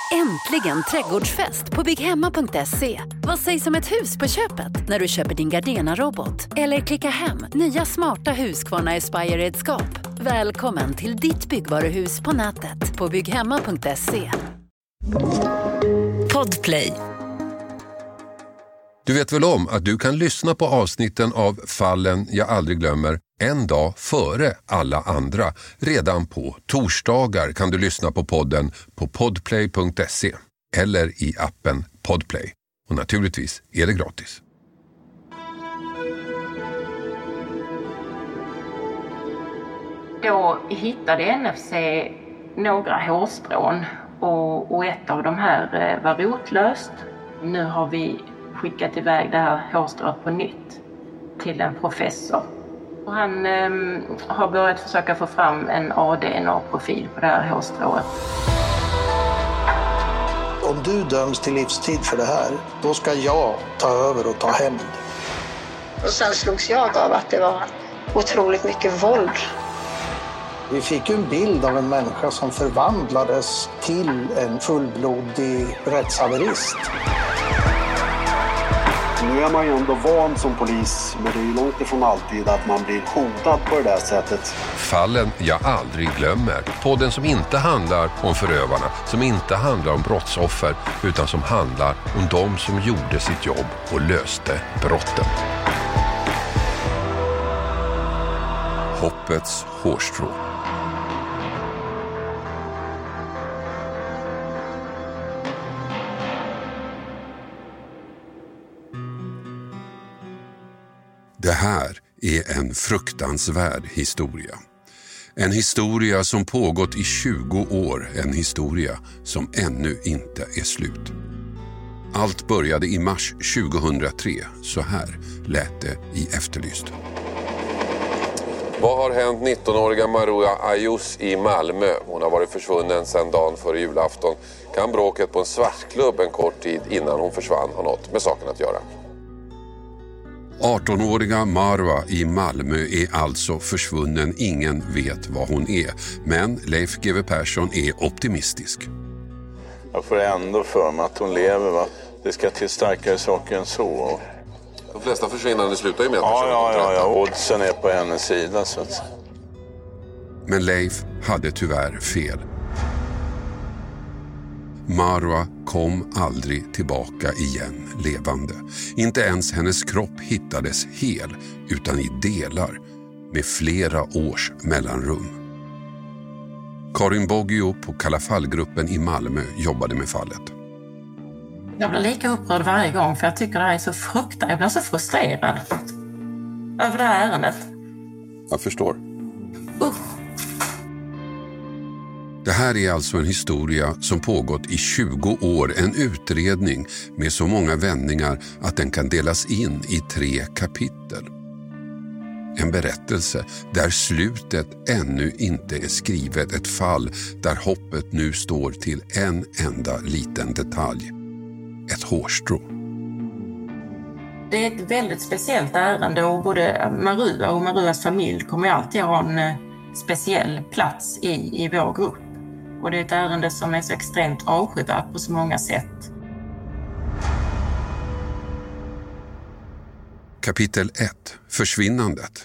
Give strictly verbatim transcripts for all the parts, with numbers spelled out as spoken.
Äntligen trädgårdsfest på bygghemma punkt se. Vad sägs om ett hus på köpet när du köper din Gardena-robot? Eller klicka hem nya smarta Husqvarna Aspire-redskap. Välkommen till ditt byggvaruhus på nätet på bygghemma punkt se. Podplay. Du vet väl om att du kan lyssna på avsnitten av Fallen jag aldrig glömmer en dag före alla andra. Redan på torsdagar kan du lyssna på podden på podplay punkt se eller i appen Podplay. Och naturligtvis är det gratis. Då hittade N F C några hårstrån och, och ett av de här var rotlöst. Nu har vi skickat iväg det här hårstrået på nytt till en professor. Och han eh, har börjat försöka få fram en A D N A-profil på det här hårstrået. Om du döms till livstid för det här, då ska jag ta över och ta hämnd. Och sen slogs jag av att det var otroligt mycket våld. Vi fick ju en bild av en människa som förvandlades till en fullblodig rättshaverist. Nu är man ju ändå van som polis, men det är ju långt ifrån alltid att man blir hotad på det där sättet. Fallen jag aldrig glömmer. Podden som inte handlar om förövarna, som inte handlar om brottsoffer, utan som handlar om de som gjorde sitt jobb och löste brotten. Hoppets hårstrå. Det här är en fruktansvärd historia. En historia som pågått i tjugo år, en historia som ännu inte är slut. Allt började i mars tjugohundratre, så här lät det i Efterlyst. Vad har hänt nittonåriga Maruja Ayus i Malmö? Hon har varit försvunnen sedan dagen före julafton. Kan bråket på en svartklubb en kort tid innan hon försvann ha något med saken att göra? artonåriga Marwa i Malmö är alltså försvunnen. Ingen vet vad hon är. Men Leif G W Persson är optimistisk. Jag får ändå för mig att hon lever, va? Det ska till starkare saker än så. De flesta försvinnande slutar ju med att ja, ja, ja, ja, oddsen är på hennes sida. Så att... Men Leif hade tyvärr fel. Marwa kom aldrig tillbaka igen levande. Inte ens hennes kropp hittades hel, utan i delar med flera års mellanrum. Karin Boggio på Kalafallgruppen i Malmö jobbade med fallet. Jag blir lika upprörd varje gång, för jag tycker det här är så fruktansvärt. Jag blir så frustrerad över det här ärendet. Jag förstår. Uh. Det här är alltså en historia som pågått i tjugo år, en utredning med så många vändningar att den kan delas in i tre kapitel. En berättelse där slutet ännu inte är skrivet, ett fall där hoppet nu står till en enda liten detalj. Ett hårstrå. Det är ett väldigt speciellt ärende och både Maruja och Marujas familj kommer alltid ha en speciell plats i, i vår grupp. Och det är ett ärende som är så extremt avskyvärt på så många sätt. Kapitel ett. Försvinnandet.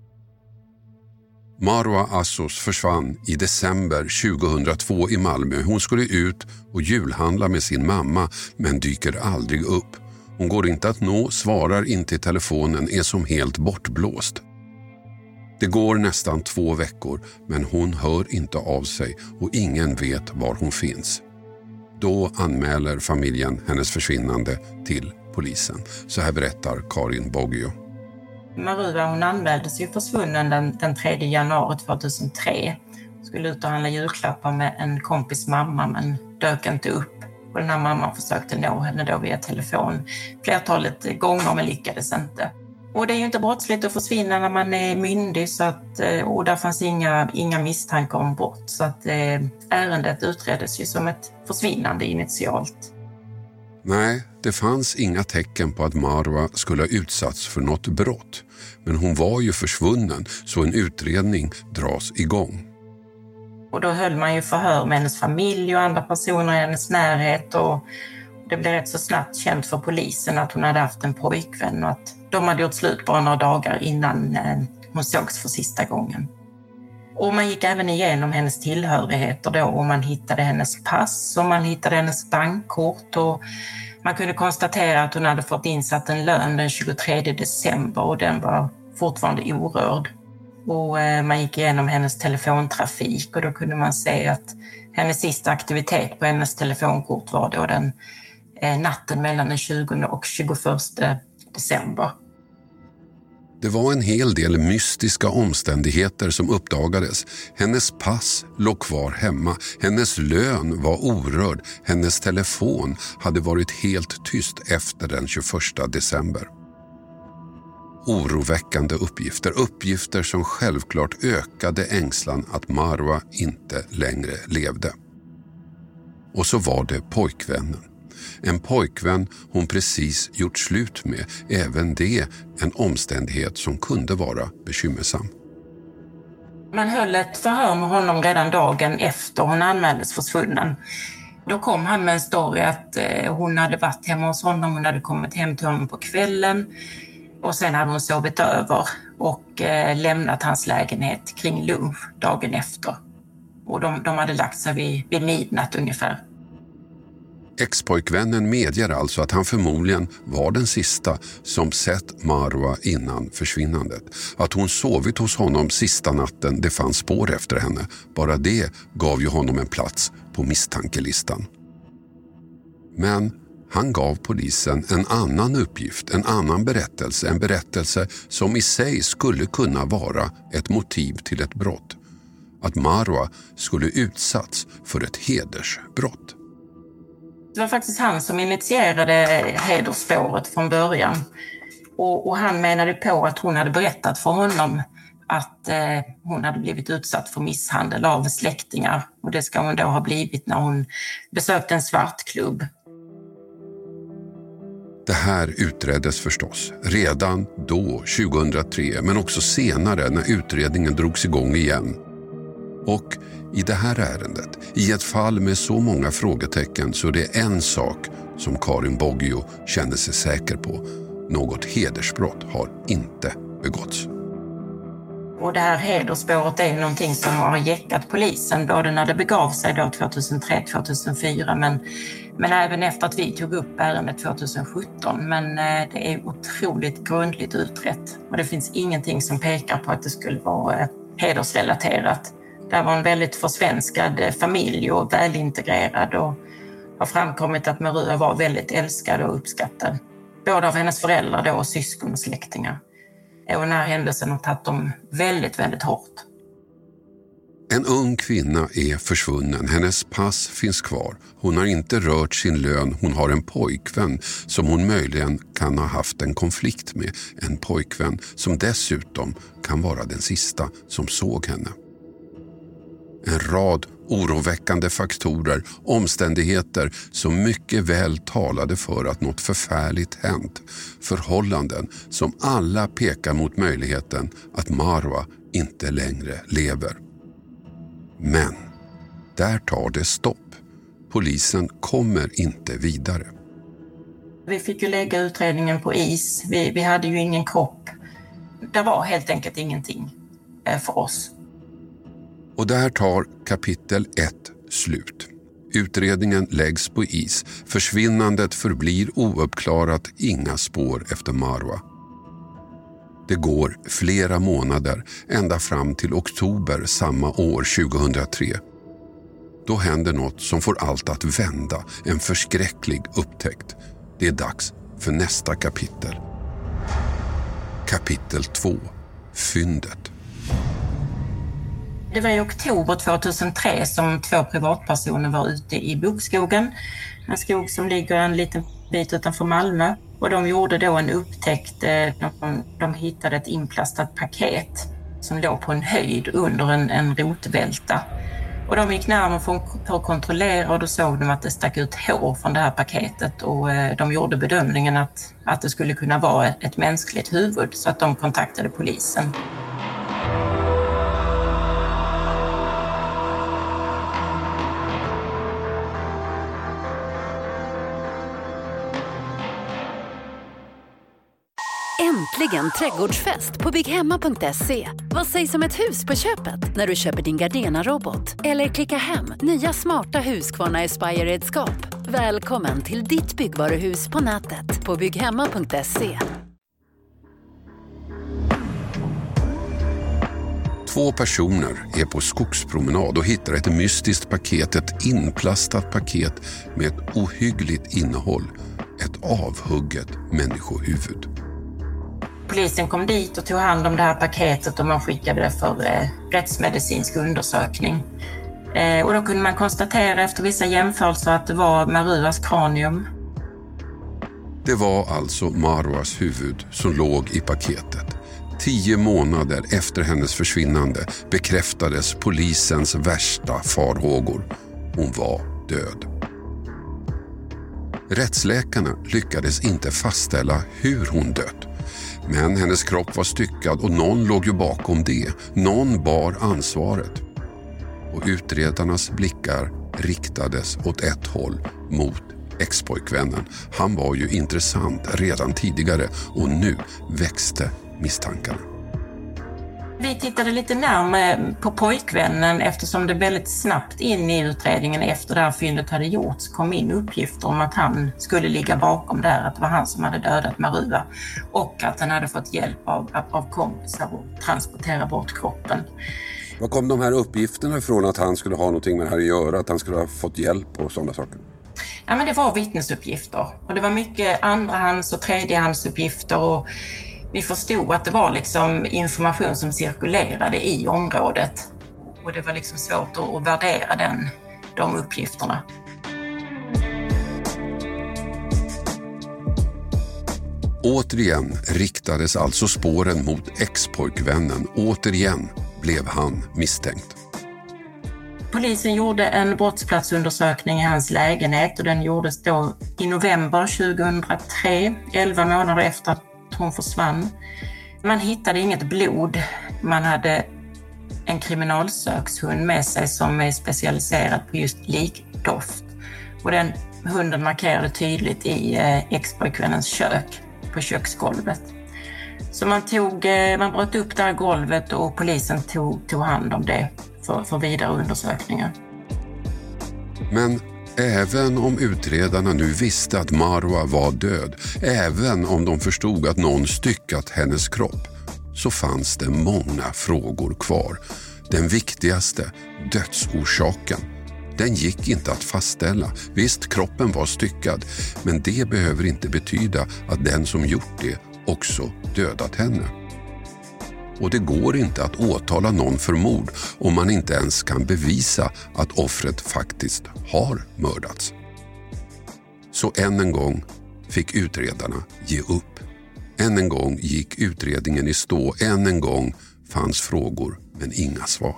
Marwa Assos försvann i december tjugohundratvå i Malmö. Hon skulle ut och julhandla med sin mamma, men dyker aldrig upp. Hon går inte att nå, svarar inte i telefonen, är som helt bortblåst. Det går nästan två veckor, men hon hör inte av sig och ingen vet var hon finns. Då anmäler familjen hennes försvinnande till polisen. Så här berättar Karin Boggio. Maruja, hon anmäldes ju försvunnen den, den tredje januari tjugohundratre. Skulle ut och handla julklappar med en kompis mamma, men dök inte upp. Och den här mamman försökte nå henne då via telefon flertalet gånger, men lyckades inte. Och det är ju inte brottsligt att försvinna när man är myndig, så att, och där fanns inga, inga misstankar om brott. Så att eh, ärendet utreddes ju som ett försvinnande initialt. Nej, det fanns inga tecken på att Marwa skulle ha utsatts för något brott. Men hon var ju försvunnen, så en utredning dras igång. Och då höll man ju förhör med hennes familj och andra personer i hennes närhet. Och det blev rätt så snabbt känt för polisen att hon hade haft en pojkvän och att de hade gjort slut bara några dagar innan hon sågs för sista gången. Och man gick även igenom hennes tillhörigheter då och man hittade hennes pass och man hittade hennes bankkort och man kunde konstatera att hon hade fått insatt en lön den tjugotredje december och den var fortfarande orörd. Och man gick igenom hennes telefontrafik och då kunde man se att hennes sista aktivitet på hennes telefonkort var då den natten mellan den tjugonde och tjugoförsta december. Det var en hel del mystiska omständigheter som uppdagades. Hennes pass låg kvar hemma, hennes lön var orörd, hennes telefon hade varit helt tyst efter den tjugoförsta december. Oroväckande uppgifter, uppgifter som självklart ökade ängslan att Marwa inte längre levde. Och så var det pojkvännen. En pojkvän hon precis gjort slut med, även det en omständighet som kunde vara bekymmersam. Man höll ett förhör med honom redan dagen efter hon anmäldes försvunnen. Då kom han med en story att hon hade varit hemma hos honom, hon hade kommit hem till honom på kvällen och sen hade hon sovit över och lämnat hans lägenhet kring lunch dagen efter. Och de, de hade lagt sig vid, vid midnatt ungefär. Expojkvännen medger alltså att han förmodligen var den sista som sett Marwa innan försvinnandet. Att hon sovit hos honom sista natten, det fanns spår efter henne. Bara det gav ju honom en plats på misstankelistan. Men han gav polisen en annan uppgift, en annan berättelse. En berättelse som i sig skulle kunna vara ett motiv till ett brott. Att Marwa skulle utsatts för ett hedersbrott. Det var faktiskt han som initierade hedersspåret från början. Och, och han menade på att hon hade berättat för honom att eh, hon hade blivit utsatt för misshandel av släktingar. Och det ska hon då ha blivit när hon besökte en svartklubb. Det här utreddes förstås redan då, tjugohundratre, men också senare när utredningen drogs igång igen. Och i det här ärendet, i ett fall med så många frågetecken, så är det en sak som Karin Boggio kände sig säker på. Något hedersbrott har inte begåtts. Och det här hedersspåret är ju någonting som har jäckat polisen både när det begav sig då tjugohundratre till tjugohundrafyra men, men även efter att vi tog upp ärendet tjugosjutton. Men det är otroligt grundligt utrett och det finns ingenting som pekar på att det skulle vara hedersrelaterat. Det var en väldigt försvenskad familj och välintegrerad och har framkommit att Marwa var väldigt älskad och uppskattad. Både av hennes föräldrar då och syskon och släktingar. Och den här händelsen har tagit dem väldigt, väldigt hårt. En ung kvinna är försvunnen. Hennes pass finns kvar. Hon har inte rört sin lön. Hon har en pojkvän som hon möjligen kan ha haft en konflikt med. En pojkvän som dessutom kan vara den sista som såg henne. En rad oroväckande faktorer, omständigheter som mycket väl talade för att något förfärligt hänt. Förhållanden som alla pekar mot möjligheten att Marwa inte längre lever. Men där tar det stopp. Polisen kommer inte vidare. Vi fick ju lägga utredningen på is. Vi, vi hade ju ingen kropp. Det var helt enkelt ingenting för oss. Och där tar kapitel ett slut. Utredningen läggs på is. Försvinnandet förblir ouppklarat, inga spår efter Marwa. Det går flera månader, ända fram till oktober samma år tjugohundratre. Då händer något som får allt att vända, en förskräcklig upptäckt. Det är dags för nästa kapitel. Kapitel två. Fyndet. Det var i oktober tjugohundratre som två privatpersoner var ute i bokskogen. En skog som ligger en liten bit utanför Malmö. Och de gjorde då en upptäckt. De, de hittade ett inplastat paket som låg på en höjd under en, en rotvälta. Och de gick närmare för att kontrollera och då såg de att det stack ut hår från det här paketet. Och de gjorde bedömningen att, att det skulle kunna vara ett, ett mänskligt huvud så att de kontaktade polisen. Äntligen trädgårdsfest på bygghemma punkt se. Vad sägs om ett hus på köpet när du köper din Gardena-robot? Eller klicka hem nya smarta Husqvarna Aspire-redskap. Välkommen till ditt byggvaruhus på nätet på bygghemma punkt se. Två personer är på skogspromenad och hittar ett mystiskt paket, ett inplastat paket med ett ohyggligt innehåll. Ett avhugget människohuvud. Polisen kom dit och tog hand om det här paketet och man skickade det för eh, rättsmedicinsk undersökning. Eh, och då kunde man konstatera efter vissa jämförelser att det var Maruas kranium. Det var alltså Marwas huvud som låg i paketet. Tio månader efter hennes försvinnande bekräftades polisens värsta farhågor. Hon var död. Rättsläkarna lyckades inte fastställa hur hon dött. Men hennes kropp var styckad och någon låg ju bakom det. Någon bar ansvaret. Och utredarnas blickar riktades åt ett håll, mot expojkvännen. Han var ju intressant redan tidigare och nu växte misstankarna. Vi tittade lite närmare på pojkvännen eftersom det väldigt snabbt in i utredningen efter det här fyndet hade gjorts kom in uppgifter om att han skulle ligga bakom där, att det var han som hade dödat Marua och att han hade fått hjälp av, av kompisar att transportera bort kroppen. Var kom de här uppgifterna ifrån att han skulle ha någonting med det här att göra, att han skulle ha fått hjälp och sådana saker? Ja, men det var vittnesuppgifter och det var mycket andrahands- och tredjehandsuppgifter och vi förstod att det var liksom information som cirkulerade i området och det var liksom svårt att värdera den, de uppgifterna. Återigen riktades alltså spåren mot expojkvännen. Återigen blev han misstänkt. Polisen gjorde en brottsplatsundersökning i hans lägenhet och den gjordes då i november tjugohundratre, elva månader efter att hon försvann. Man hittade inget blod. Man hade en kriminalsökshund med sig som är specialiserad på just likdoft. Och den hunden markerade tydligt i expojkvännens kök på köksgolvet. Så man, tog, man bröt upp det här golvet och polisen tog, tog hand om det för, för vidare undersökningar. Men även om utredarna nu visste att Marwa var död, även om de förstod att någon styckat hennes kropp, så fanns det många frågor kvar. Den viktigaste, dödsorsaken, den gick inte att fastställa. Visst, kroppen var styckad, men det behöver inte betyda att den som gjort det också dödat henne. Och det går inte att åtala någon för mord om man inte ens kan bevisa att offret faktiskt har mördats. Så än en gång fick utredarna ge upp. Än en gång gick utredningen i stå. Än en gång fanns frågor men inga svar.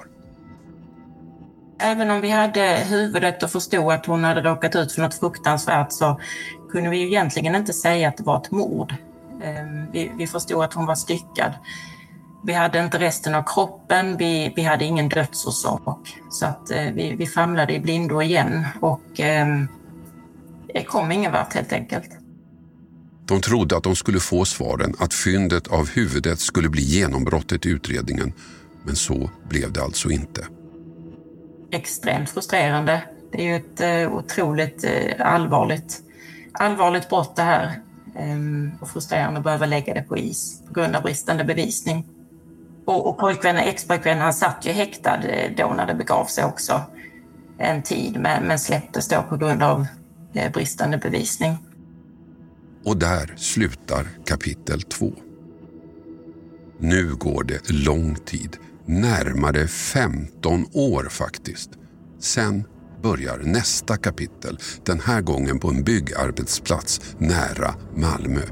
Även om vi hade huvudet och förstod att hon hade råkat ut för något fruktansvärt så kunde vi ju egentligen inte säga att det var ett mord. Vi, vi förstod att hon var styckad. Vi hade inte resten av kroppen, vi, vi hade ingen dödsorsak. Så att eh, vi, vi famlade i blindo igen och eh, det kom ingen vart helt enkelt. De trodde att de skulle få svaren, att fyndet av huvudet skulle bli genombrottet i utredningen. Men så blev det alltså inte. Extremt frustrerande. Det är ju ett eh, otroligt eh, allvarligt, allvarligt brott det här. Eh, och frustrerande att behöva lägga det på is på grund av bristande bevisning. Och, och pojkvännen, ex-pojkvännen, han satt ju häktad då när det begav sig också en tid, men, men släpptes då på grund av eh, bristande bevisning. Och där slutar kapitel två. Nu går det lång tid, närmare femton år faktiskt. Sen börjar nästa kapitel, den här gången på en byggarbetsplats nära Malmö.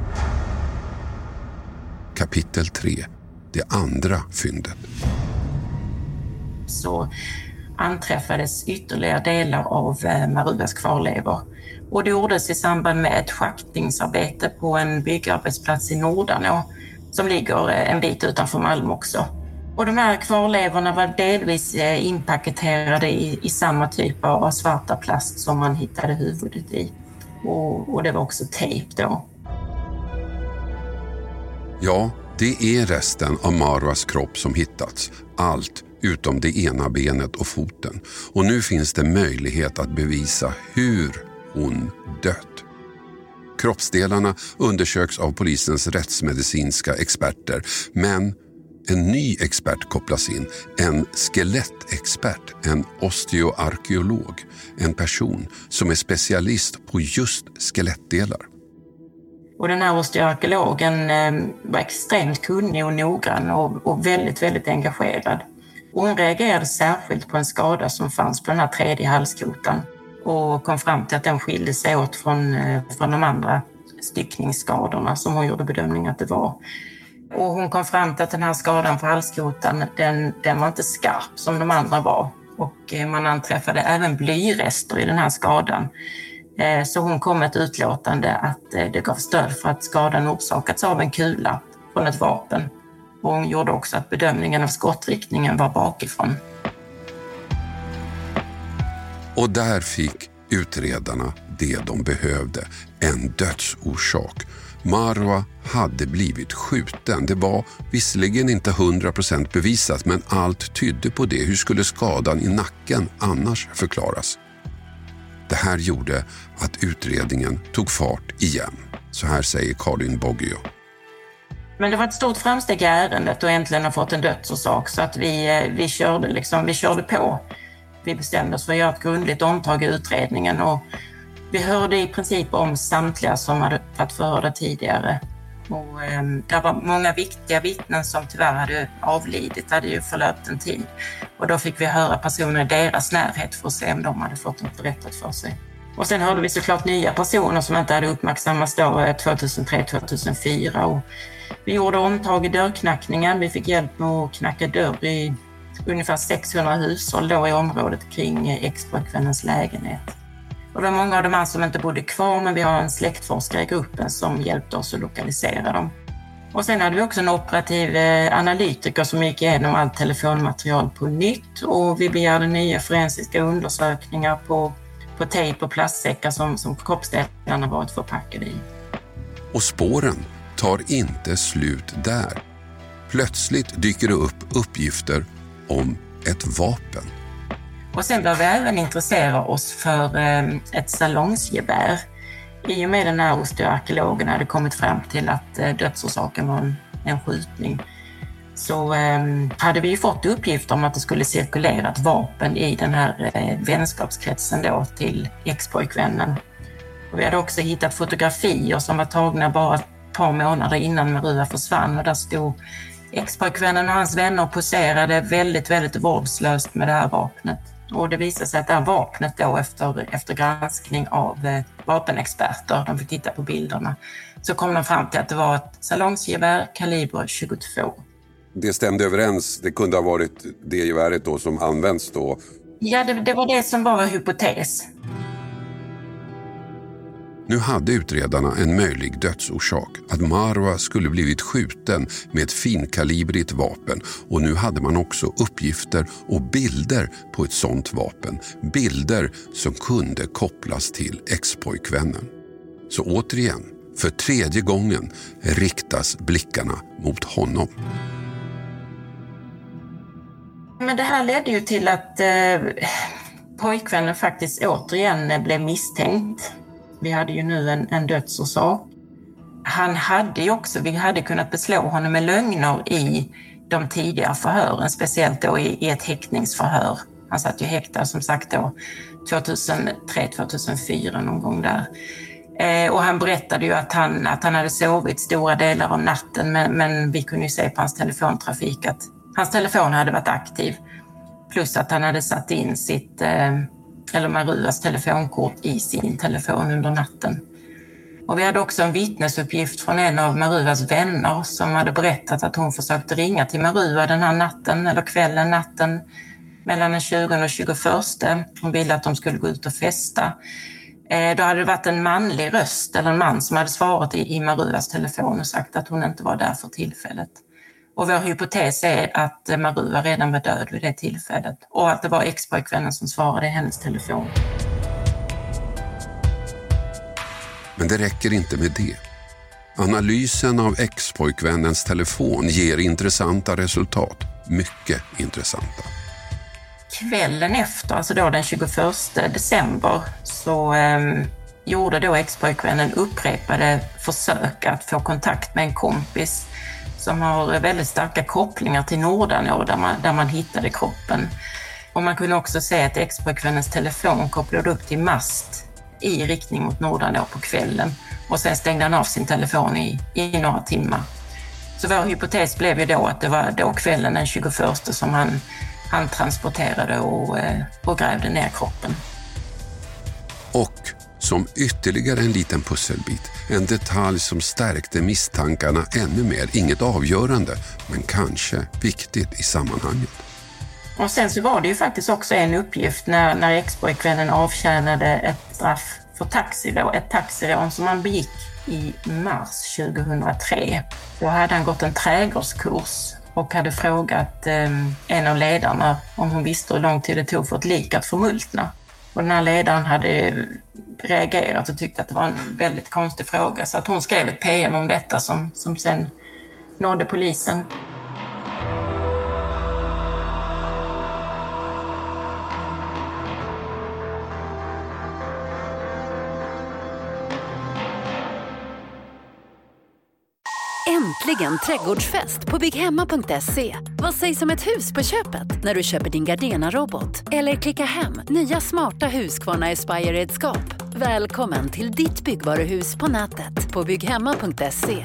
Kapitel tre. Det andra fyndet. Så anträffades ytterligare delar av Maruas kvarlevor. Och det gjordes i samband med ett schaktningsarbete på en byggarbetsplats i Nordanå som ligger en bit utanför Malmö också. Och de här kvarlevorna var delvis inpaketerade i, i samma typ av svarta plast som man hittade huvudet i. Och, och det var också tejp då. Ja, det är resten av Marwas kropp som hittats. Allt utom det ena benet och foten. Och nu finns det möjlighet att bevisa hur hon dött. Kroppsdelarna undersöks av polisens rättsmedicinska experter, men en ny expert kopplas in, en skelettexpert, en osteoarkeolog, en person som är specialist på just skelettdelar. Och den här osteoarkeologen eh, var extremt kunnig och noggrann och, och väldigt, väldigt engagerad. Och hon reagerade särskilt på en skada som fanns på den här tredje halskotan och kom fram till att den skilde sig åt från, eh, från de andra styckningsskadorna som hon gjorde bedömning att det var. Och hon kom fram till att den här skadan på halskotan, den, den var inte skarp som de andra var. Och eh, man anträffade även blyrester i den här skadan. Så hon kom med ett utlåtande att det gav stöd för att skadan orsakats av en kula från ett vapen. Och hon gjorde också att bedömningen av skottriktningen var bakifrån. Och där fick utredarna det de behövde, en dödsorsak. Marwa hade blivit skjuten. Det var visserligen inte hundra procent bevisat, men allt tydde på det. Hur skulle skadan i nacken annars förklaras? Det här gjorde att utredningen tog fart igen. Så här säger Karin Boggio. Men det var ett stort framsteg i ärendet och äntligen har fått en dödsorsak, så att vi, vi, körde liksom, vi körde på. Vi bestämde oss för att göra ett grundligt omtag i utredningen och vi hörde i princip om samtliga som hade varit förhörda tidigare. Och, eh, det var många viktiga vittnen som tyvärr hade avlidit, det hade ju förlöpt en tid. Och då fick vi höra personer i deras närhet för att se om de hade fått något berättat för sig. Och sen hörde vi såklart nya personer som inte hade uppmärksammats då tjugohundratre till tjugohundrafyra. Och vi gjorde omtag i dörrknackningen, vi fick hjälp med att knacka dörr i ungefär sexhundra hushåll då i området kring ex-pojkvännens lägenhet. Och det var många av de här som inte bodde kvar, men vi har en släktforskare i gruppen som hjälpte oss att lokalisera dem. Och sen hade vi också en operativ analytiker som gick igenom allt telefonmaterial på nytt och vi begärde nya forensiska undersökningar på, på tejp och plastsäckar som, som kroppsdelarna varit förpackade i. Och spåren tar inte slut där. Plötsligt dyker det upp uppgifter om ett vapen. Och sen började vi även intressera oss för eh, ett salongsgevär. I och med den här osteoarkeologen hade kommit fram till att eh, dödsorsaken var en, en skjutning. Så eh, hade vi fått uppgifter om att det skulle cirkulera ett vapen i den här eh, vänskapskretsen då till ex-pojkvännen. Och vi hade också hittat fotografier som var tagna bara ett par månader innan Marua försvann och där stod ex-pojkvännen och hans vänner poserade väldigt, väldigt vårdslöst med det här vapnet. Och det visade sig att det här vapnet då efter, efter granskning av eh, vapenexperter, de fick titta på bilderna, så kom de fram till att det var ett salongsgevär kaliber tjugotvå. Det stämde överens, det kunde ha varit det geväret då som används då? Ja, det, det var det som var hypotes. Nu hade utredarna en möjlig dödsorsak, att Marwa skulle blivit skjuten med ett finkalibrigt vapen och nu hade man också uppgifter och bilder på ett sånt vapen. Bilder som kunde kopplas till ex-pojkvännen. Så återigen, för tredje gången riktas blickarna mot honom. Men det här ledde ju till att eh, pojkvännen faktiskt återigen blev misstänkt. Vi hade ju nu en, en dödsorsak. Han hade ju också, vi hade kunnat beslå honom med lögner i de tidigare förhören, speciellt då i, i ett häktningsförhör. Han satt ju häktad som sagt då tjugohundratre till tjugohundrafyra någon gång där. Eh, och han berättade ju att han, att han hade sovit stora delar av natten, men, men vi kunde ju se på hans telefontrafik att hans telefon hade varit aktiv. Plus att han hade satt in sitt... Eh, eller Maruas telefonkort i sin telefon under natten. Och vi hade också en vittnesuppgift från en av Maruas vänner som hade berättat att hon försökte ringa till Marua den här natten, eller kvällen, natten mellan den tjugonde och tjugoförsta. Hon ville att de skulle gå ut och festa. Eh, då hade det varit en manlig röst, eller en man som hade svarat i, i Maruas telefon och sagt att hon inte var där för tillfället. Och vår hypotes är att Marua redan var död vid det tillfället och att det var ex-pojkvännen som svarade i hennes telefon. Men det räcker inte med det. Analysen av ex-pojkvännens telefon ger intressanta resultat. Mycket intressanta. Kvällen efter, alltså då den tjugoförsta december, så eh, gjorde då ex-pojkvännen upprepade försök att få kontakt med en kompis som har väldigt starka kopplingar till Nordanå där man, där man hittade kroppen. Och man kunde också se att ex-pojkvännens telefon kopplade upp till mast i riktning mot Nordanå på kvällen. Och sen stängde han av sin telefon i, i några timmar. Så vår hypotes blev ju då att det var då kvällen den tjugoförsta som han, han transporterade och, och grävde ner kroppen. Och som ytterligare en liten pusselbit, en detalj som stärkte misstankarna ännu mer. Inget avgörande, men kanske viktigt i sammanhanget. Och sen så var det ju faktiskt också en uppgift när, när ex-pojkvännen avtjänade ett straff för taxirån, ett taxirån som han begick i mars tjugohundratre. Då hade han gått en trädgårdskurs och hade frågat eh, en av ledarna om hon visste hur lång tid det tog för ett lik att förmultna. Och den här ledaren hade reagerat och tyckte att det var en väldigt konstig fråga, så att hon skrev ett P M om detta som, som sen nådde polisen. Äntligen trädgårdsfest på bygghemma punkt se. Vad sägs om ett hus på köpet när du köper din Gardena-robot? Eller klicka hem nya smarta Husqvarna Aspire-redskap. Välkommen till ditt byggvaruhus på nätet på bygghemma punkt se.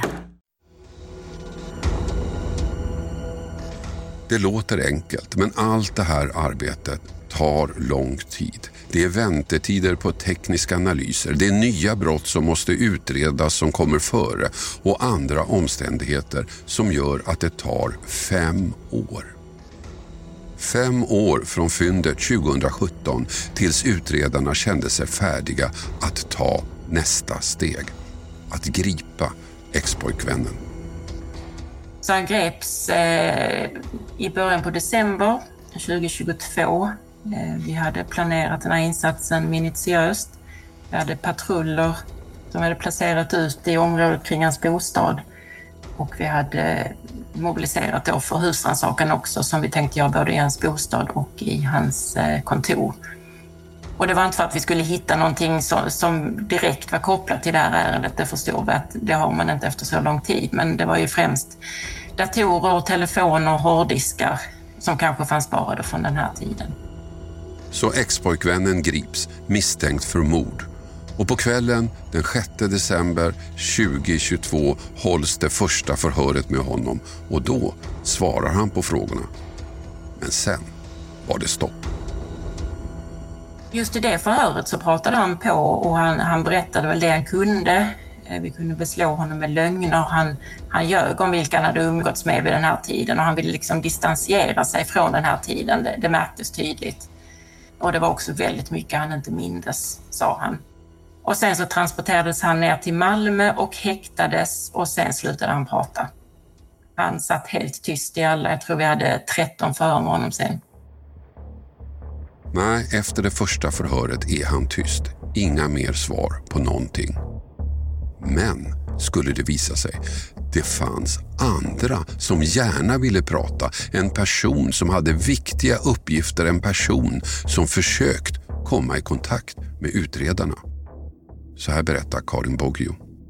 Det låter enkelt, men allt det här arbetet tar lång tid. Det är väntetider på tekniska analyser, det är nya brott som måste utredas som kommer före och andra omständigheter som gör att det tar fem år. Fem år från fyndet tjugosjutton tills utredarna kände sig färdiga att ta nästa steg. Att gripa ex-pojkvännen. Så han greps eh, i början på december tjugohundratjugotvå. Eh, vi hade planerat den här insatsen minutiöst. Vi hade patruller som hade placerat ut i området kring hans bostad. Och vi hade mobiliserat då för husrannsakan också, som vi tänkte göra både i hans bostad och i hans eh, kontor. Och det var inte för att vi skulle hitta någonting som, som direkt var kopplat till det här ärendet. Det förstod vi att det har man inte efter så lång tid. Men det var ju främst datorer, telefoner och hårddiskar som kanske fanns sparade från den här tiden. Så ex-pojkvännen grips misstänkt för mord. Och på kvällen den sjätte december tjugohundratjugotvå hålls det första förhöret med honom. Och då svarar han på frågorna. Men sen var det stopp. Just i det förhöret så pratade han på och han, han berättade väl det han kunde. Vi kunde beslå honom med lögner. Han, han ljög om vilka han hade umgåtts med vid den här tiden och han ville liksom distansiera sig från den här tiden. Det, det märktes tydligt. Och det var också väldigt mycket han inte mindes, sa han. Och sen så transporterades han ner till Malmö och häktades och sen slutade han prata. Han satt helt tyst i alla, jag tror vi hade tretton förhör med honom sen. Nej, efter det första förhöret är han tyst. Inga mer svar på någonting. Men skulle det visa sig, det fanns andra som gärna ville prata. En person som hade viktiga uppgifter, en person som försökt komma i kontakt med utredarna. Så här berättar Karin Boggio.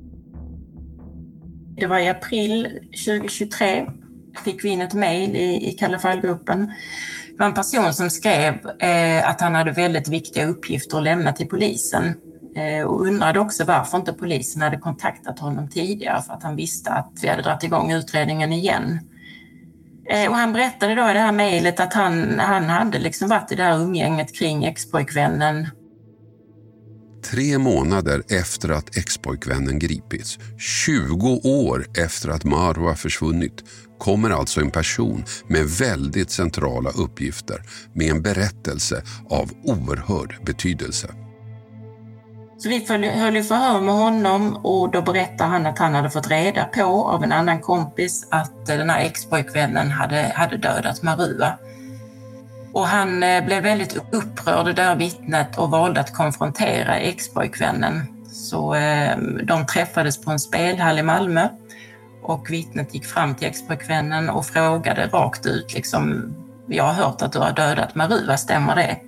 Det var i april tjugohundratjugotre. Fick vi in ett mejl i, i Kalle Fall-gruppen. Det var en person som skrev eh, att han hade väldigt viktiga uppgifter att lämna till polisen. Eh, och undrade också varför inte polisen hade kontaktat honom tidigare, för att han visste att vi hade dragit igång utredningen igen. Eh, och han berättade då i det här mejlet att han, han hade liksom varit i det här umgänget kring ex-pojkvännen. Tre månader efter att ex-pojkvännen gripits, tjugo år efter att Marwa försvunnit, kommer alltså en person med väldigt centrala uppgifter med en berättelse av oerhörd betydelse. Så vi höll förhör med honom och då berättade han att han hade fått reda på av en annan kompis att den här ex-pojkvännen hade, hade dödat Marwa. Och han blev väldigt upprörd, det där vittnet, och valde att konfrontera ex-pojkvännen Så eh, de träffades på en spelhall i Malmö och vittnet gick fram till expojkvännen och frågade rakt ut liksom, jag har hört att du har dödat Marua, stämmer det?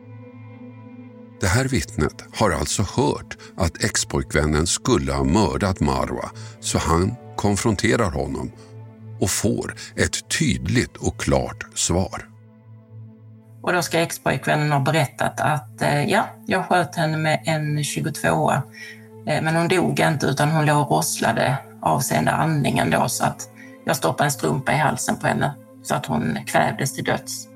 Det här vittnet har alltså hört att expojkvännen skulle ha mördat Marwa, så han konfronterar honom och får ett tydligt och klart svar. Och då ska expojkvännen ha berättat att eh, ja, jag sköt henne med en tjugotvåa. Eh, men hon dog inte utan hon låg och rosslade avseende andningen då, så att jag stoppade en strumpa i halsen på henne så att hon kvävdes till döds.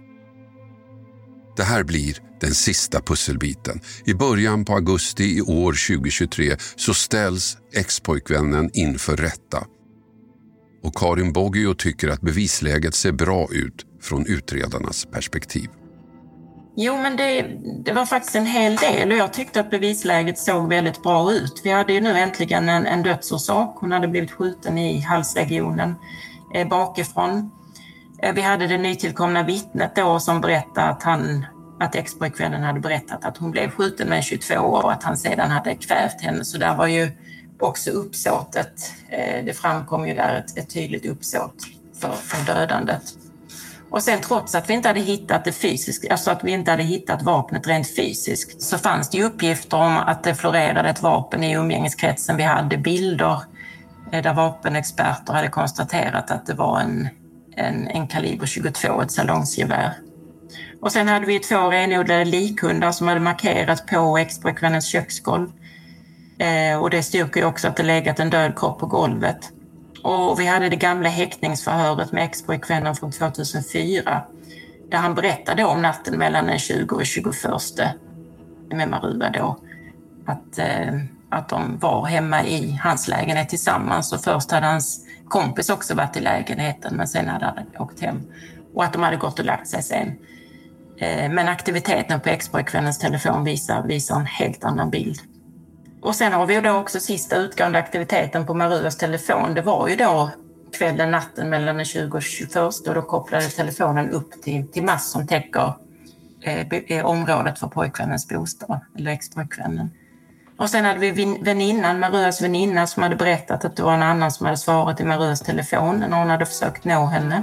Det här blir den sista pusselbiten. I början på augusti i år tjugohundratjugotre så ställs expojkvännen inför rätta. Och Karin Boggio tycker att bevisläget ser bra ut från utredarnas perspektiv. Jo, men det, det var faktiskt en hel del och jag tyckte att bevisläget såg väldigt bra ut. Vi hade ju nu äntligen en, en dödsorsak. Hon hade blivit skjuten i halsregionen eh, bakifrån. Eh, vi hade det nytillkomna vittnet då som berättade att, han, att expojkvännen hade berättat att hon blev skjuten med en tjugotvå år och att han sedan hade kvävt henne. Så där var ju också uppsåtet. Eh, det framkom ju där ett, ett tydligt uppsåt för, för dödandet. Och sen trots att vi inte hade hittat det fysiskt, alltså att vi inte hade hittat vapnet rent fysiskt, så fanns det ju uppgifter om att det florerade ett vapen i umgängeskretsen. Vi hade bilder där vapenexperter hade konstaterat att det var en, en, en kaliber tjugotvå, ett salongsgevär. Och sen hade vi två renodlade likhundar som hade markerat på expojkvännens köksgolv. Eh, och det styrker ju också att det legat en död kropp på golvet. Och vi hade det gamla häktningsförhöret med expojkvännen från tvåtusenfyra där han berättade om natten mellan den tjugonde och tjugoförsta med Marua då. Att, eh, att de var hemma i hans lägenhet tillsammans och först hade hans kompis också varit i lägenheten men sen hade han åkt hem. Och att de hade gått och lagt sig sen. Eh, men aktiviteten på expojkvännens telefon visar, visar en helt annan bild. Och sen har vi då också sista utgående aktiviteten på Maruas telefon. Det var ju då kvällen, natten mellan den tjugonde och tjugoförsta och då kopplade telefonen upp till, till mast som täcker eh, området för pojkvännens bostad, eller expojkvännen. Och sen hade vi väninnan, Maruas väninna, som hade berättat att det var en annan som hade svarat i Maruas telefon när hon hade försökt nå henne.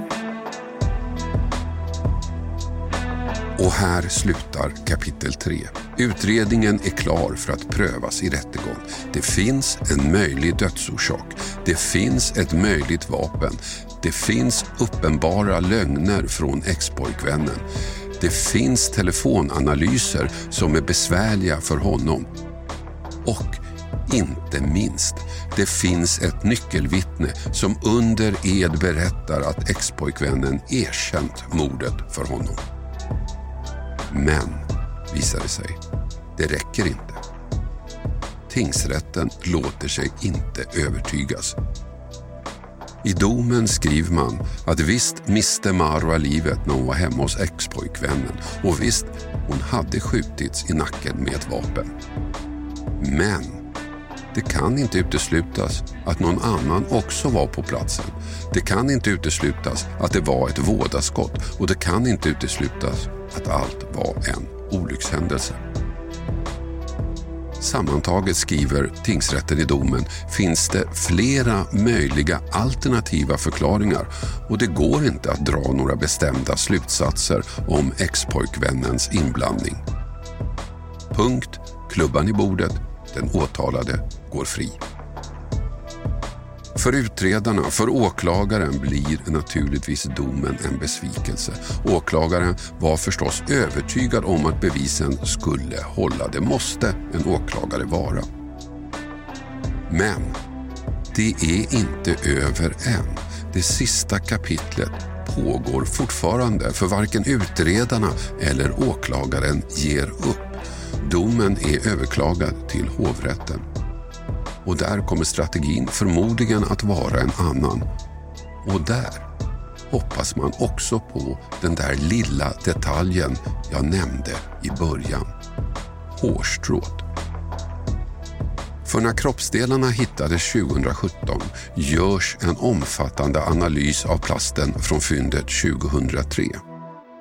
Och här slutar kapitel tre. Utredningen är klar för att prövas i rättegång. Det finns en möjlig dödsorsak. Det finns ett möjligt vapen. Det finns uppenbara lögner från expojkvännen. Det finns telefonanalyser som är besvärliga för honom. Och inte minst, det finns ett nyckelvittne som under ed berättar att expojkvännen erkänt mordet för honom. Men, visar det sig, det räcker inte. Tingsrätten låter sig inte övertygas. I domen skriver man att visst miste Marwa livet när hon var hemma hos expojkvännen och visst, hon hade skjutits i nacken med ett vapen. Men det kan inte uteslutas att någon annan också var på platsen. Det kan inte uteslutas att det var ett vådaskott och det kan inte uteslutas att allt var en olyckshändelse. Sammantaget, skriver tingsrätten i domen, finns det flera möjliga alternativa förklaringar och det går inte att dra några bestämda slutsatser om expojkvännens inblandning. Punkt, klubban i bordet, den åtalade går fri. För utredarna, för åklagaren blir naturligtvis domen en besvikelse. Åklagaren var förstås övertygad om att bevisen skulle hålla. Det måste en åklagare vara. Men det är inte över än. Det sista kapitlet pågår fortfarande för varken utredarna eller åklagaren ger upp. Domen är överklagad till hovrätten. Och där kommer strategin förmodligen att vara en annan. Och där hoppas man också på den där lilla detaljen jag nämnde i början. Hårstrået. För när kroppsdelarna hittades tjugosjutton görs en omfattande analys av plasten från fyndet tjugohundratre.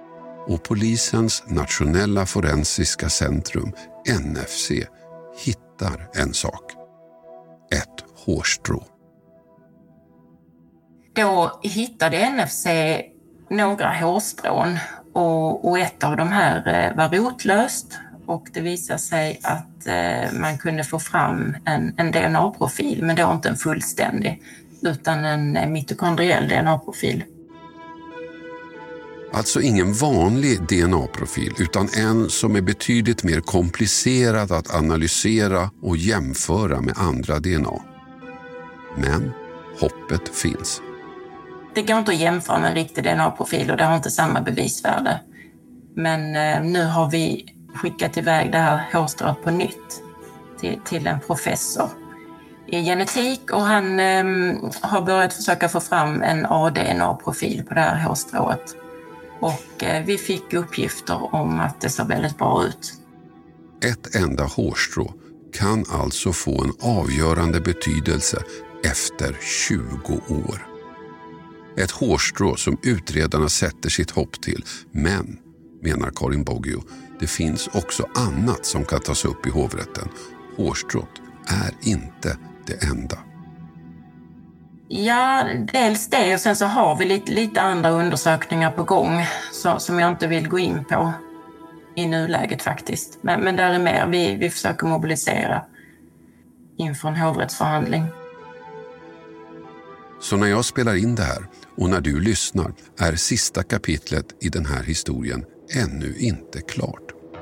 Och polisens nationella forensiska centrum, N F C, hittar hittar en sak. Ett hårstrå. Då hittade N F C några hårstrån och, och ett av de här var rotlöst. Och det visade sig att eh, man kunde få fram en, en D N A-profil, men då inte en fullständig, utan en mitokondriell D N A-profil. Alltså ingen vanlig D N A-profil, utan en som är betydligt mer komplicerad att analysera och jämföra med andra D N A. Men hoppet finns. Det går inte att jämföra med en riktig D N A-profil och det har inte samma bevisvärde. Men eh, nu har vi skickat iväg det här hårstrået på nytt till, till en professor i genetik och han eh, har börjat försöka få fram en A D N A-profil på det här hårstrået. Och eh, vi fick uppgifter om att det ser väldigt bra ut. Ett enda hårstrå kan alltså få en avgörande betydelse efter tjugo år. Ett hårstrå som utredarna sätter sitt hopp till, men, menar Karin Boggio, det finns också annat som kan tas upp i hovrätten. Hårstrået är inte det enda. Ja, dels det och sen så har vi lite, lite andra undersökningar på gång så, som jag inte vill gå in på i nuläget faktiskt. Men, men där är mer, vi, vi försöker mobilisera inför en hovrättsförhandling. Så när jag spelar in det här och när du lyssnar är sista kapitlet i den här historien ännu inte klart.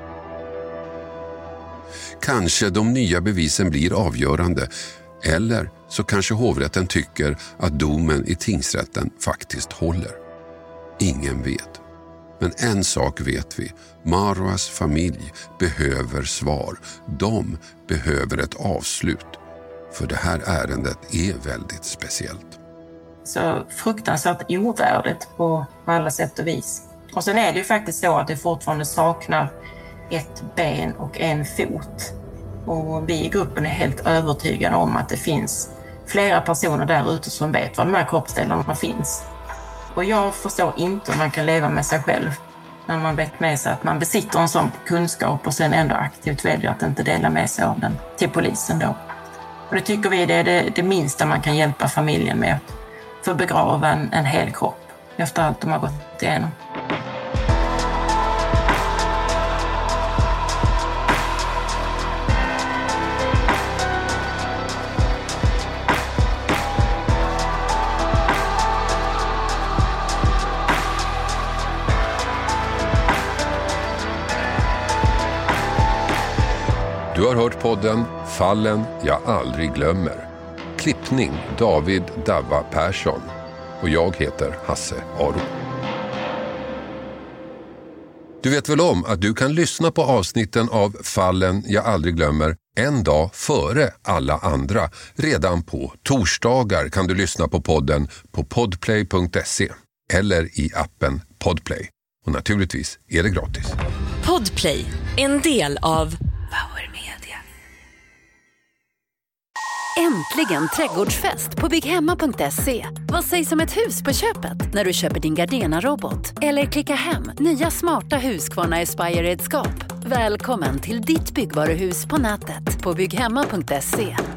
Kanske de nya bevisen blir avgörande, eller så kanske hovrätten tycker att domen i tingsrätten faktiskt håller. Ingen vet. Men en sak vet vi, Marwas familj behöver svar. De behöver ett avslut. För det här ärendet är väldigt speciellt. Så fruktansvärt ovärdigt på alla sätt och vis. Och sen är det ju faktiskt så att det fortfarande saknar ett ben och en fot. Och vi i gruppen är helt övertygade om att det finns flera personer där ute som vet var de här kroppsdelarna finns. Och jag förstår inte hur man kan leva med sig själv när man vet med sig att man besitter en sån kunskap och sen ändå aktivt väljer att inte dela med sig av den till polisen då. Och det tycker vi det är det, det minsta man kan hjälpa familjen med, för att begrava en, en hel kropp efter allt de har gått igenom. Du har hört podden Fallen jag aldrig glömmer. Klippning David Davva Persson. Och jag heter Hasse Aro. Du vet väl om att du kan lyssna på avsnitten av Fallen jag aldrig glömmer en dag före alla andra. Redan på torsdagar kan du lyssna på podden på podplay punkt se eller i appen Podplay. Och naturligtvis är det gratis. Podplay, en del av Power Media. Äntligen trädgårdsfest på bygghemma punkt se. Vad sägs om ett hus på köpet när du köper din Gardena-robot? Eller klicka hem nya smarta Husqvarna Aspire-redskap. Välkommen till ditt byggvaruhus på nätet på bygghemma punkt se.